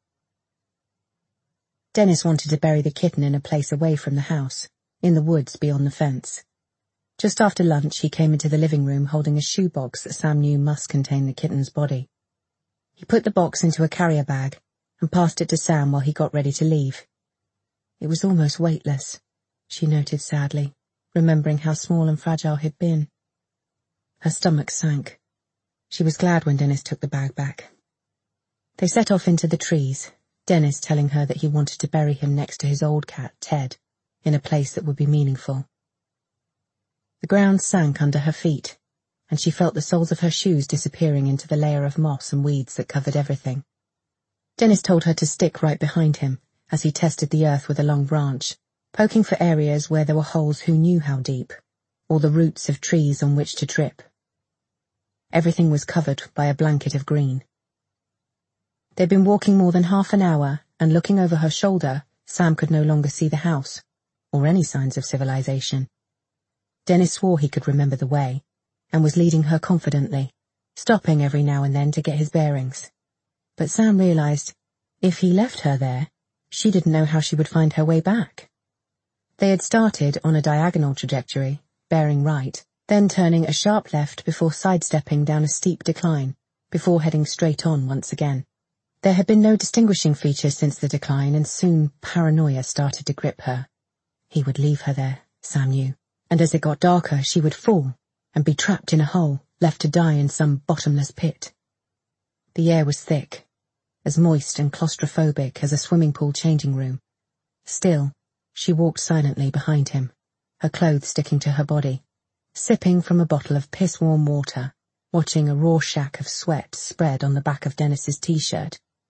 Dennis wanted to bury the kitten in a place away from the house, in the woods beyond the fence. Just after lunch, he came into the living room holding a shoebox that Sam knew must contain the kitten's body. He put the box into a carrier bag and passed it to Sam while he got ready to leave. It was almost weightless, she noted sadly, remembering how small and fragile he'd been. Her stomach sank. She was glad when Dennis took the bag back. They set off into the trees, Dennis telling her that he wanted to bury him next to his old cat, Ted, in a place that would be meaningful. The ground sank under her feet, and she felt the soles of her shoes disappearing into the layer of moss and weeds that covered everything. Dennis told her to stick right behind him as he tested the earth with a long branch, poking for areas where there were holes who knew how deep, or the roots of trees on which to trip. Everything was covered by a blanket of green. They'd been walking more than half an hour, and looking over her shoulder, Sam could no longer see the house, or any signs of civilization. Dennis swore he could remember the way, and was leading her confidently, stopping every now and then to get his bearings. But Sam realized, if he left her there, she didn't know how she would find her way back. They had started on a diagonal trajectory, bearing right, then turning a sharp left before sidestepping down a steep decline, before heading straight on once again. There had been no distinguishing features since the decline, and soon paranoia started to grip her. He would leave her there, Sam knew, and as it got darker she would fall, and be trapped in a hole, left to die in some bottomless pit. The air was thick, as moist and claustrophobic as a swimming pool changing room. Still, she walked silently behind him, her clothes sticking to her body, sipping from a bottle of piss-warm water, watching a raw shack of sweat spread on the back of Dennis's t-shirt,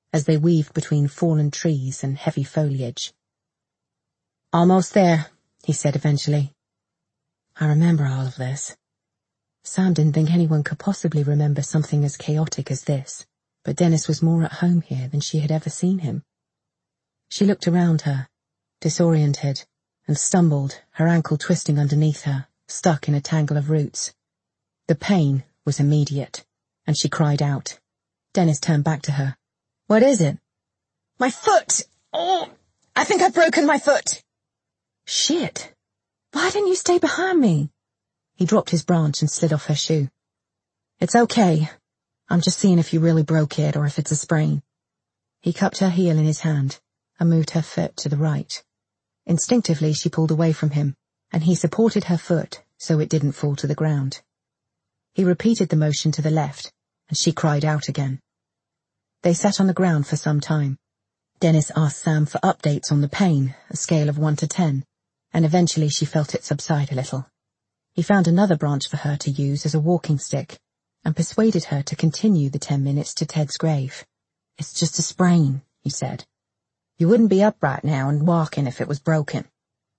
as they weaved between fallen trees and heavy foliage. "Almost there," he said eventually. "I remember all of this." Sam didn't think anyone could possibly remember something as chaotic as this, but Dennis was more at home here than she had ever seen him. She looked around her, disoriented, and stumbled, her ankle twisting underneath her, stuck in a tangle of roots. The pain was immediate, and she cried out. Dennis turned back to her. "What is it?" "My foot! Oh, I think I've broken my foot." "Shit! Why didn't you stay behind me?" He dropped his branch and slid off her shoe. "It's okay. I'm just seeing if you really broke it or if it's a sprain." He cupped her heel in his hand and moved her foot to the right. Instinctively she pulled away from him, and he supported her foot so it didn't fall to the ground. He repeated the motion to the left, and she cried out again. They sat on the ground for some time. Dennis asked Sam for updates on the pain, a scale of one to ten, and eventually she felt it subside a little. He found another branch for her to use as a walking stick, and persuaded her to continue the ten minutes to Ted's grave. "It's just a sprain," he said. "You wouldn't be up right now and walking if it was broken."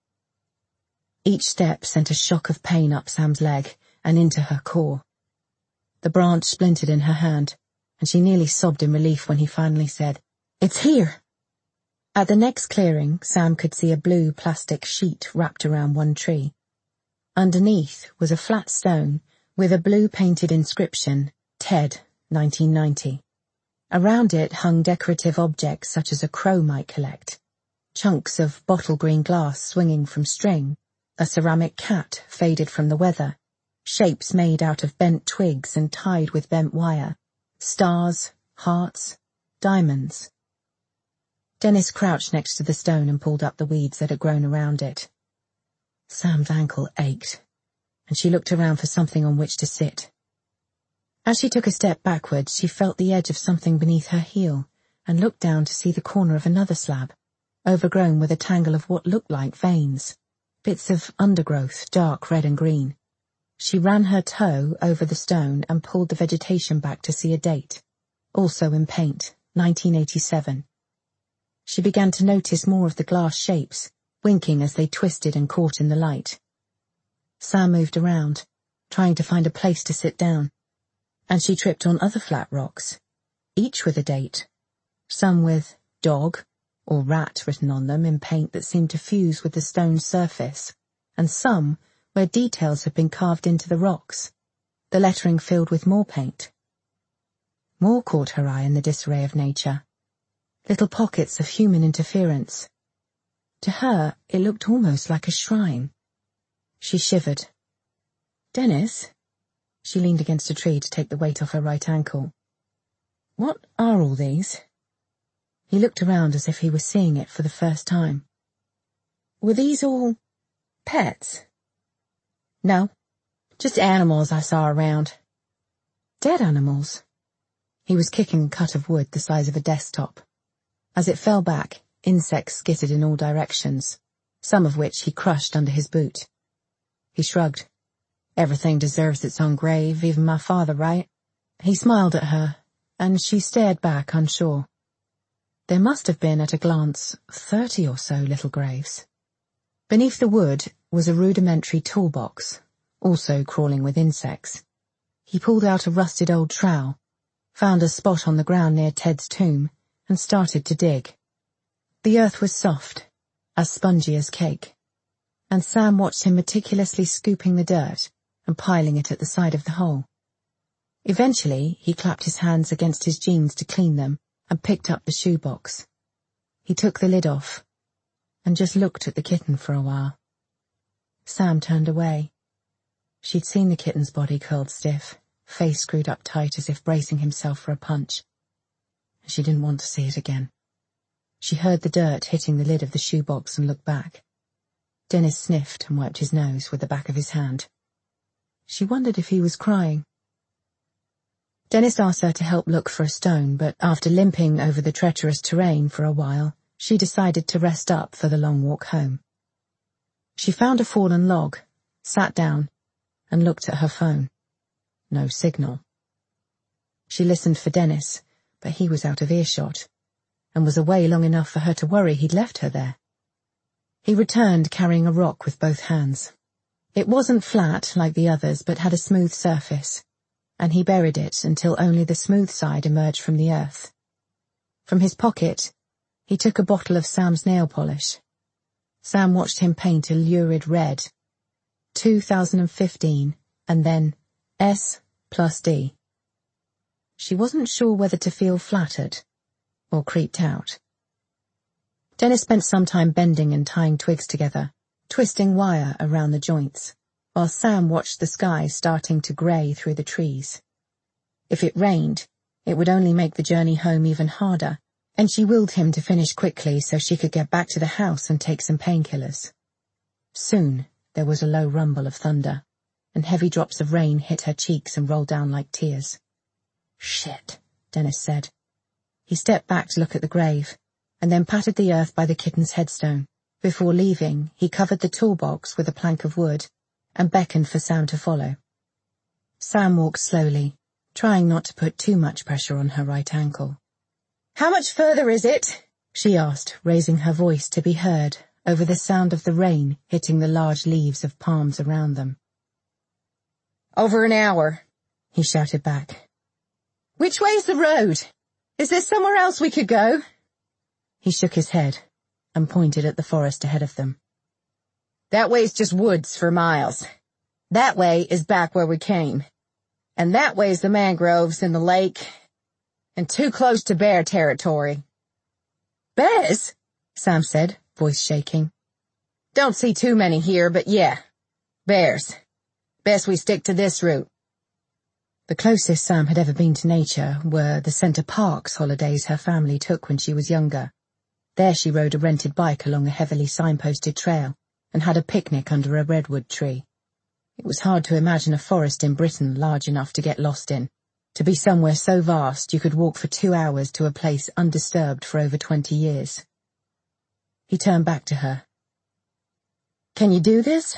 Each step sent a shock of pain up Sam's leg and into her core. The branch splintered in her hand, and she nearly sobbed in relief when he finally said, "It's here." At the next clearing, Sam could see a blue plastic sheet wrapped around one tree. Underneath was a flat stone with a blue-painted inscription, Ted, nineteen ninety. Around it hung decorative objects such as a crow might collect, chunks of bottle-green glass swinging from string, a ceramic cat faded from the weather, shapes made out of bent twigs and tied with bent wire, stars, hearts, diamonds. Dennis crouched next to the stone and pulled up the weeds that had grown around it. Sam's ankle ached, and she looked around for something on which to sit. As she took a step backwards, she felt the edge of something beneath her heel and looked down to see the corner of another slab, overgrown with a tangle of what looked like veins, bits of undergrowth, dark red and green. She ran her toe over the stone and pulled the vegetation back to see a date, also in paint, nineteen eighty-seven. She began to notice more of the glass shapes, winking as they twisted and caught in the light. Sam moved around, trying to find a place to sit down, and she tripped on other flat rocks, each with a date, some with dog or rat written on them in paint that seemed to fuse with the stone's surface, and some where details had been carved into the rocks, the lettering filled with more paint. More caught her eye in the disarray of nature, little pockets of human interference. To her, it looked almost like a shrine. She shivered. "Dennis?" She leaned against a tree to take the weight off her right ankle. "What are all these?" He looked around as if he was seeing it for the first time. "Were these all pets?" "No, just animals I saw around." "Dead animals?" He was kicking a cut of wood the size of a desktop. As it fell back, insects skittered in all directions, some of which he crushed under his boot. He shrugged. "Everything deserves its own grave, even my father, right?" He smiled at her, and she stared back unsure. There must have been, at a glance, thirty or so little graves. Beneath the wood was a rudimentary toolbox, also crawling with insects. He pulled out a rusted old trowel, found a spot on the ground near Ted's tomb, and started to dig. The earth was soft, as spongy as cake, and Sam watched him meticulously scooping the dirt and piling it at the side of the hole. Eventually, he clapped his hands against his jeans to clean them and picked up the shoebox. He took the lid off and just looked at the kitten for a while. Sam turned away. She'd seen the kitten's body curled stiff, face screwed up tight as if bracing himself for a punch. She didn't want to see it again. She heard the dirt hitting the lid of the shoebox and looked back. Dennis sniffed and wiped his nose with the back of his hand. She wondered if he was crying. Dennis asked her to help look for a stone, but after limping over the treacherous terrain for a while, she decided to rest up for the long walk home. She found a fallen log, sat down, and looked at her phone. No signal. She listened for Dennis, but he was out of earshot, and was away long enough for her to worry he'd left her there. He returned carrying a rock with both hands. It wasn't flat like the others, but had a smooth surface, and he buried it until only the smooth side emerged from the earth. From his pocket, he took a bottle of Sam's nail polish. Sam watched him paint a lurid red. two thousand fifteen, and then S plus D. She wasn't sure whether to feel flattered or creeped out. Dennis spent some time bending and tying twigs together, twisting wire around the joints, while Sam watched the sky starting to grey through the trees. If it rained, it would only make the journey home even harder, and she willed him to finish quickly so she could get back to the house and take some painkillers. Soon there was a low rumble of thunder, and heavy drops of rain hit her cheeks and rolled down like tears. "Shit," Dennis said. He stepped back to look at the grave, and then patted the earth by the kitten's headstone. Before leaving, he covered the toolbox with a plank of wood and beckoned for Sam to follow. Sam walked slowly, trying not to put too much pressure on her right ankle. "How much further is it?" she asked, raising her voice to be heard over the sound of the rain hitting the large leaves of palms around them. "Over an hour," he shouted back. "Which way's the road? Is there somewhere else we could go?" He shook his head and pointed at the forest ahead of them. "That way's just woods for miles. That way is back where we came. And that way's the mangroves and the lake, and too close to bear territory." "Bears?" Sam said, voice shaking. "Don't see too many here, but yeah, bears. Best we stick to this route." The closest Sam had ever been to nature were the Center Parks holidays her family took when she was younger. There she rode a rented bike along a heavily signposted trail and had a picnic under a redwood tree. It was hard to imagine a forest in Britain large enough to get lost in, to be somewhere so vast you could walk for two hours to a place undisturbed for over twenty years. He turned back to her. "Can you do this?"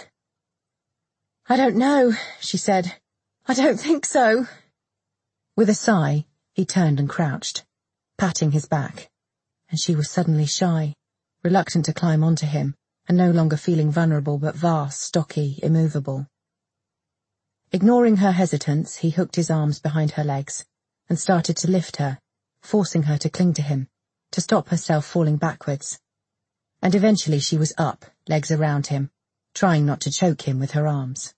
"I don't know," she said. "I don't think so." With a sigh, he turned and crouched, patting his back, and she was suddenly shy, reluctant to climb onto him, and no longer feeling vulnerable but vast, stocky, immovable. Ignoring her hesitance, he hooked his arms behind her legs and started to lift her, forcing her to cling to him, to stop herself falling backwards. And eventually she was up, legs around him, trying not to choke him with her arms.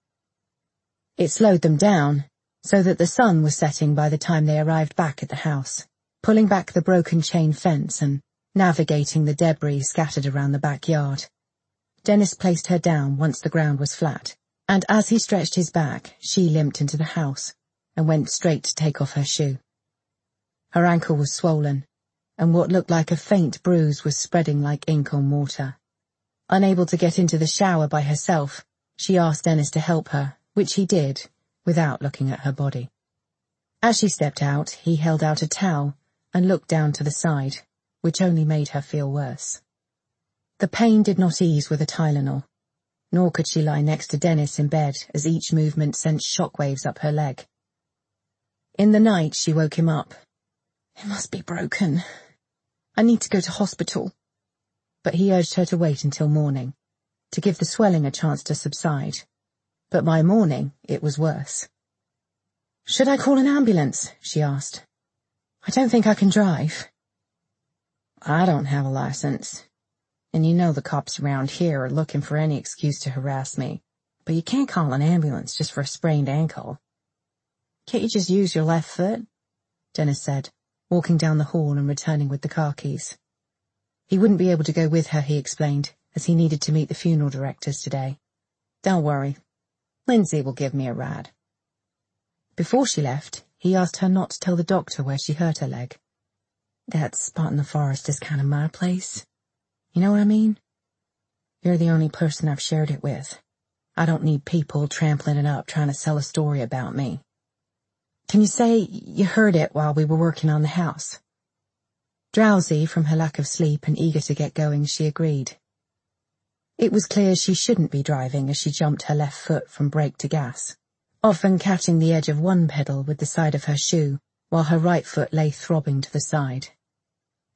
It slowed them down, so that the sun was setting by the time they arrived back at the house, pulling back the broken chain fence and navigating the debris scattered around the backyard. Dennis placed her down once the ground was flat, and as he stretched his back, she limped into the house and went straight to take off her shoe. Her ankle was swollen, and what looked like a faint bruise was spreading like ink on water. Unable to get into the shower by herself, she asked Dennis to help her, which he did, without looking at her body. As she stepped out, he held out a towel and looked down to the side, which only made her feel worse. The pain did not ease with a Tylenol, nor could she lie next to Dennis in bed as each movement sent shockwaves up her leg. In the night, she woke him up. "It must be broken. I need to go to hospital." But he urged her to wait until morning, to give the swelling a chance to subside. But by morning, it was worse. "Should I call an ambulance?" she asked. "I don't think I can drive." "I don't have a license. And you know the cops around here are looking for any excuse to harass me. But you can't call an ambulance just for a sprained ankle." "Can't you just use your left foot?" Dennis said, walking down the hall and returning with the car keys. He wouldn't be able to go with her, he explained, as he needed to meet the funeral directors today. "Don't worry. Lindsay will give me a ride." Before she left, he asked her not to tell the doctor where she hurt her leg. "That spot in the forest is kind of my place. You know what I mean? You're the only person I've shared it with. I don't need people trampling it up trying to sell a story about me. Can you say you heard it while we were working on the house?" Drowsy from her lack of sleep and eager to get going, she agreed. It was clear she shouldn't be driving as she jumped her left foot from brake to gas, often catching the edge of one pedal with the side of her shoe, while her right foot lay throbbing to the side.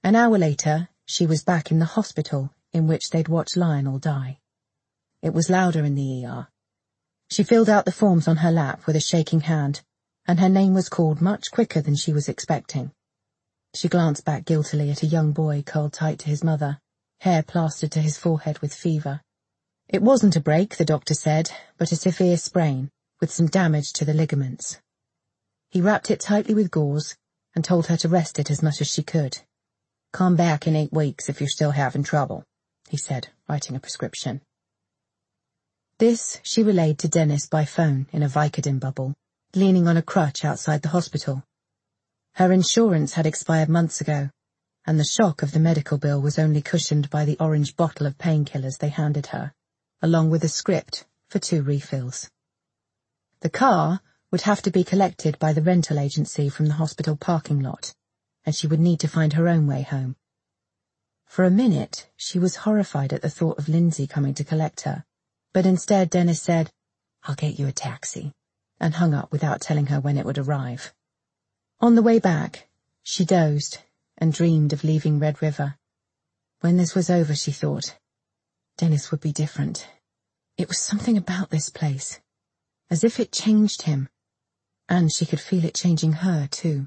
An hour later, she was back in the hospital in which they'd watched Lionel die. It was louder in the E R. She filled out the forms on her lap with a shaking hand, and her name was called much quicker than she was expecting. She glanced back guiltily at a young boy curled tight to his mother, hair plastered to his forehead with fever. It wasn't a break, the doctor said, but a severe sprain, with some damage to the ligaments. He wrapped it tightly with gauze and told her to rest it as much as she could. "Come back in eight weeks if you're still having trouble," he said, writing a prescription. This she relayed to Dennis by phone in a Vicodin bubble, leaning on a crutch outside the hospital. Her insurance had expired months ago, and the shock of the medical bill was only cushioned by the orange bottle of painkillers they handed her, along with a script for two refills. The car would have to be collected by the rental agency from the hospital parking lot, and she would need to find her own way home. For a minute, she was horrified at the thought of Lindsay coming to collect her, but instead Dennis said, "I'll get you a taxi," and hung up without telling her when it would arrive. On the way back, she dozed and dreamed of leaving Red River. When this was over, she thought, Dennis would be different. It was something about this place, as if it changed him, and she could feel it changing her too.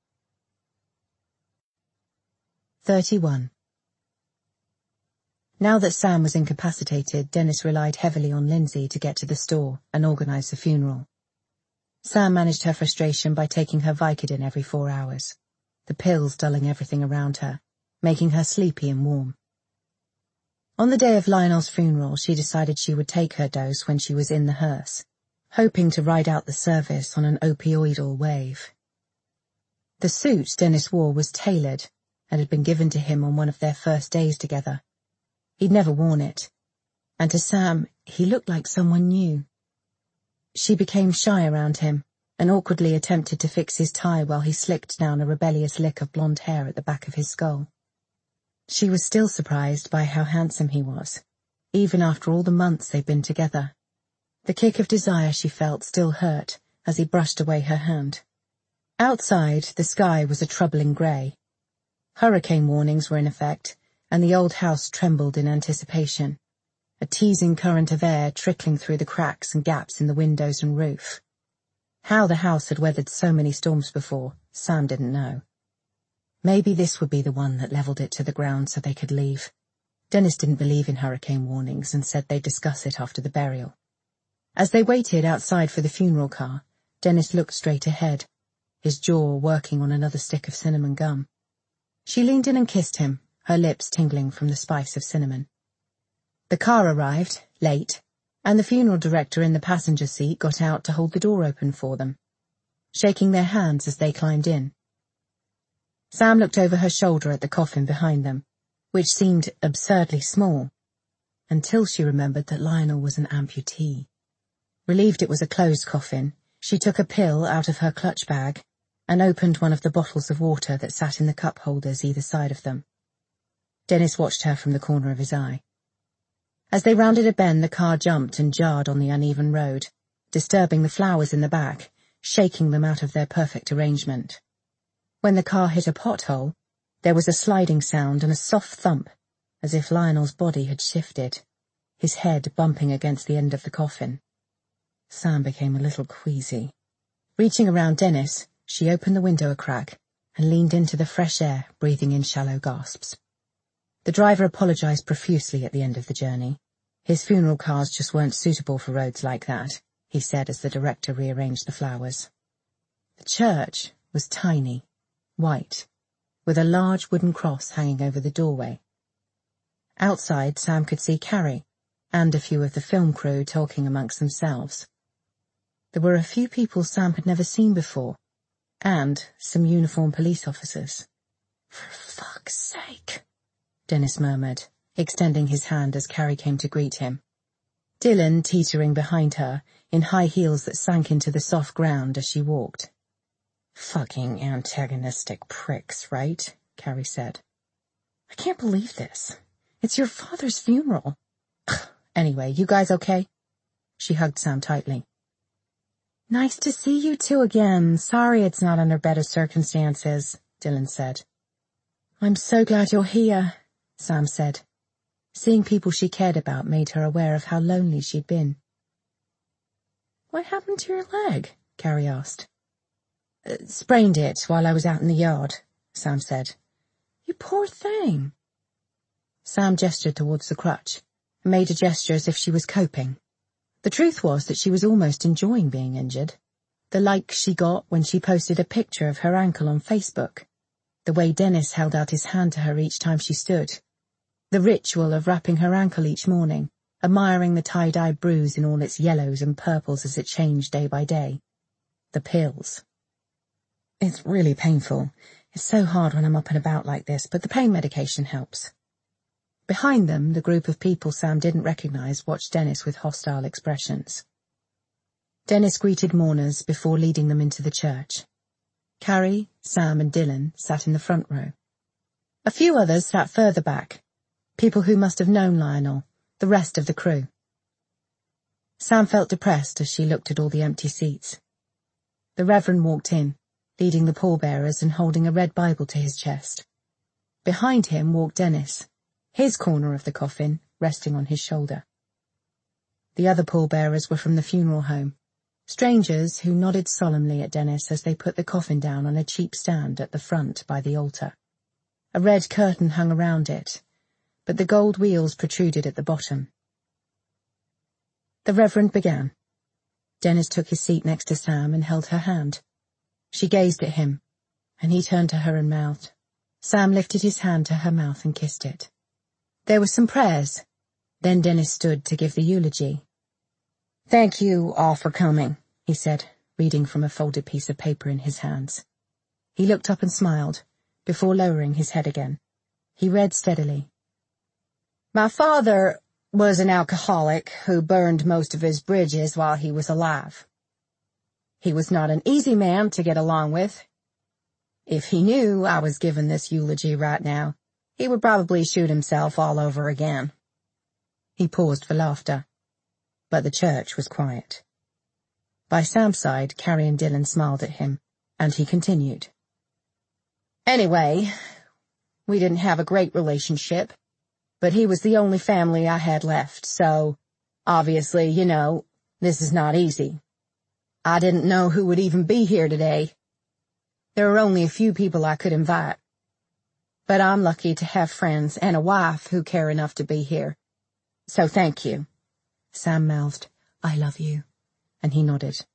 thirty-one. Now that Sam was incapacitated, Dennis relied heavily on Lindsay to get to the store and organize the funeral. Sam managed her frustration by taking her Vicodin every four hours, the pills dulling everything around her, making her sleepy and warm. On the day of Lionel's funeral, she decided she would take her dose when she was in the hearse, hoping to ride out the service on an opioidal wave. The suit Dennis wore was tailored and had been given to him on one of their first days together. He'd never worn it, and to Sam, he looked like someone new. She became shy around him and awkwardly attempted to fix his tie while he slicked down a rebellious lick of blonde hair at the back of his skull. She was still surprised by how handsome he was, even after all the months they'd been together. The kick of desire she felt still hurt as he brushed away her hand. Outside, the sky was a troubling grey. Hurricane warnings were in effect, and the old house trembled in anticipation, a teasing current of air trickling through the cracks and gaps in the windows and roof. How the house had weathered so many storms before, Sam didn't know. Maybe this would be the one that levelled it to the ground so they could leave. Dennis didn't believe in hurricane warnings and said they'd discuss it after the burial. As they waited outside for the funeral car, Dennis looked straight ahead, his jaw working on another stick of cinnamon gum. She leaned in and kissed him, her lips tingling from the spice of cinnamon. The car arrived, late, and the funeral director in the passenger seat got out to hold the door open for them, shaking their hands as they climbed in. Sam looked over her shoulder at the coffin behind them, which seemed absurdly small, until she remembered that Lionel was an amputee. Relieved it was a closed coffin, she took a pill out of her clutch bag and opened one of the bottles of water that sat in the cup holders either side of them. Dennis watched her from the corner of his eye. As they rounded a bend, the car jumped and jarred on the uneven road, disturbing the flowers in the back, shaking them out of their perfect arrangement. When the car hit a pothole, there was a sliding sound and a soft thump, as if Lionel's body had shifted, his head bumping against the end of the coffin. Sam became a little queasy. Reaching around Dennis, she opened the window a crack and leaned into the fresh air, breathing in shallow gasps. The driver apologized profusely at the end of the journey. His funeral cars just weren't suitable for roads like that, he said as the director rearranged the flowers. The church was tiny, white, with a large wooden cross hanging over the doorway. Outside, Sam could see Carrie and a few of the film crew talking amongst themselves. There were a few people Sam had never seen before, and some uniformed police officers. "For fuck's sake," Dennis murmured, extending his hand as Carrie came to greet him. Dylan teetering behind her, in high heels that sank into the soft ground as she walked. "Fucking antagonistic pricks, right?" Carrie said. "I can't believe this. It's your father's funeral." "Anyway, you guys okay?" She hugged Sam tightly. "Nice to see you two again. Sorry it's not under better circumstances," Dylan said. "I'm so glad you're here," Sam said. Seeing people she cared about made her aware of how lonely she'd been. "What happened to your leg?" Carrie asked. Uh, sprained it while I was out in the yard," Sam said. "You poor thing." Sam gestured towards the crutch, and made a gesture as if she was coping. The truth was that she was almost enjoying being injured. The likes she got when she posted a picture of her ankle on Facebook. The way Dennis held out his hand to her each time she stood. The ritual of wrapping her ankle each morning, admiring the tie-dye bruise in all its yellows and purples as it changed day by day. The pills. "It's really painful. It's so hard when I'm up and about like this, but the pain medication helps." Behind them, the group of people Sam didn't recognize watched Dennis with hostile expressions. Dennis greeted mourners before leading them into the church. Carrie, Sam and Dylan sat in the front row. A few others sat further back, people who must have known Lionel, the rest of the crew. Sam felt depressed as she looked at all the empty seats. The Reverend walked in, leading the pallbearers and holding a red Bible to his chest. Behind him walked Dennis, his corner of the coffin resting on his shoulder. The other pallbearers were from the funeral home, strangers who nodded solemnly at Dennis as they put the coffin down on a cheap stand at the front by the altar. A red curtain hung around it, but the gold wheels protruded at the bottom. The Reverend began. Dennis took his seat next to Sam and held her hand. She gazed at him, and he turned to her and mouthed. Sam lifted his hand to her mouth and kissed it. There were some prayers. Then Dennis stood to give the eulogy. "Thank you all for coming," he said, reading from a folded piece of paper in his hands. He looked up and smiled, before lowering his head again. He read steadily. "My father was an alcoholic who burned most of his bridges while he was alive. He was not an easy man to get along with. If he knew I was giving this eulogy right now, he would probably shoot himself all over again." He paused for laughter, but the church was quiet. By Sam's side, Carrie and Dylan smiled at him, and he continued. "Anyway, we didn't have a great relationship, but he was the only family I had left, so, obviously, you know, this is not easy. I didn't know who would even be here today. There are only a few people I could invite. But I'm lucky to have friends and a wife who care enough to be here. So thank you." Sam mouthed, "I love you," and he nodded.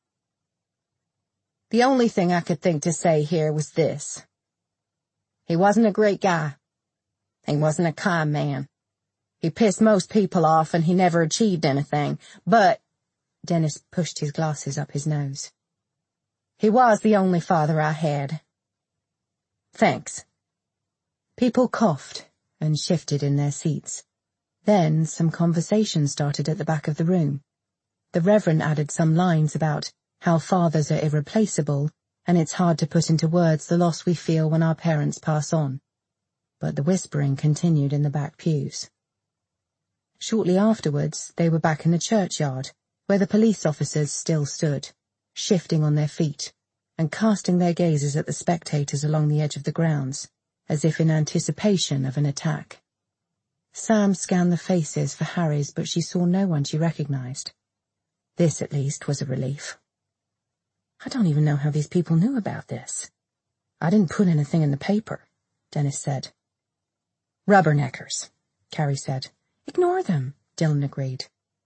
The only thing I could think to say here was this. He wasn't a great guy. He wasn't a kind man. He pissed most people off and he never achieved anything, but— Dennis pushed his glasses up his nose. "He was the only father I had. Thanks." People coughed and shifted in their seats. Then some conversation started at the back of the room. The Reverend added some lines about how fathers are irreplaceable and it's hard to put into words the loss we feel when our parents pass on. But the whispering continued in the back pews. Shortly afterwards, they were back in the churchyard, where the police officers still stood, shifting on their feet and casting their gazes at the spectators along the edge of the grounds, as if in anticipation of an attack. Sam scanned the faces for Harry's, but she saw no one she recognized. This, at least, was a relief. "I don't even know how these people knew about this. I didn't put anything in the paper," Dennis said. "Rubberneckers," Carrie said. "Ignore them," Dylan agreed.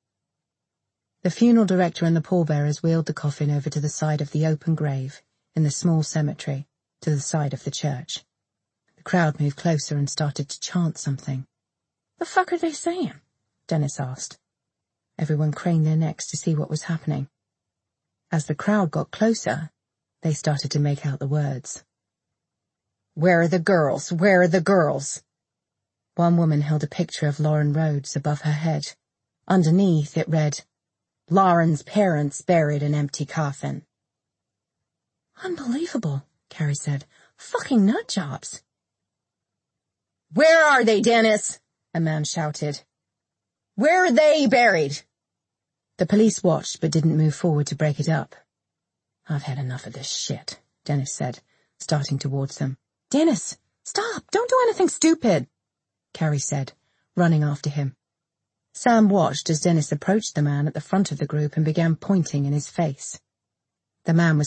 The funeral director and the pallbearers wheeled the coffin over to the side of the open grave in the small cemetery, to the side of the church. The crowd moved closer and started to chant something. "The fuck are they saying?" Dennis asked. Everyone craned their necks to see what was happening. As the crowd got closer, they started to make out the words. "Where are the girls? Where are the girls?" One woman held a picture of Lauren Rhodes above her head. Underneath it read, "Lauren's parents buried an empty coffin." "Unbelievable," Carrie said. "Fucking nut jobs." "Where are they, Dennis?" a man shouted. "Where are they buried?" The police watched but didn't move forward to break it up. "I've had enough of this shit," Dennis said, starting towards them. "Dennis!" Stop! Don't do anything stupid, Carrie said, running after him. Sam watched as Dennis approached the man at the front of the group and began pointing in his face. The man was